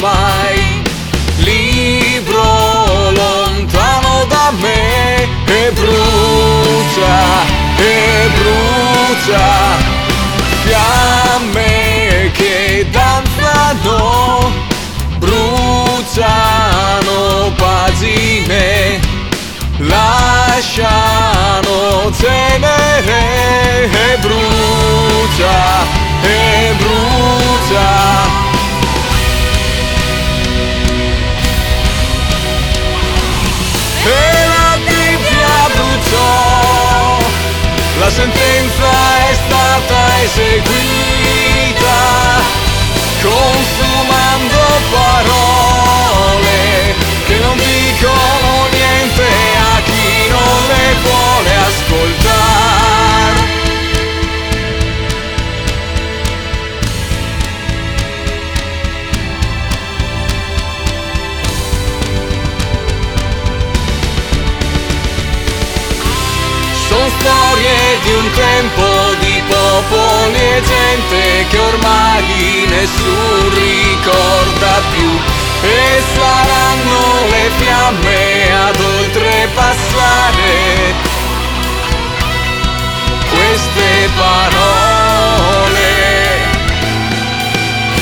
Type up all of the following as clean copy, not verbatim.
mai. Libro lontano da me e brucia, fiamme che danzano, bruciano pagine, lasciano cenere e brucia, e la Bibbia bruciò, la sentenza è stata eseguita, consumando parole che non dicono niente a chi non le vuole ascoltare. Sono storie di un tempo, di popoli e gente che ormai nessun ricorda più, e saranno le fiamme ad oltrepassare queste parole,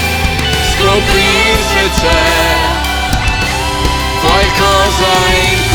scoprir se c'è qualcosa in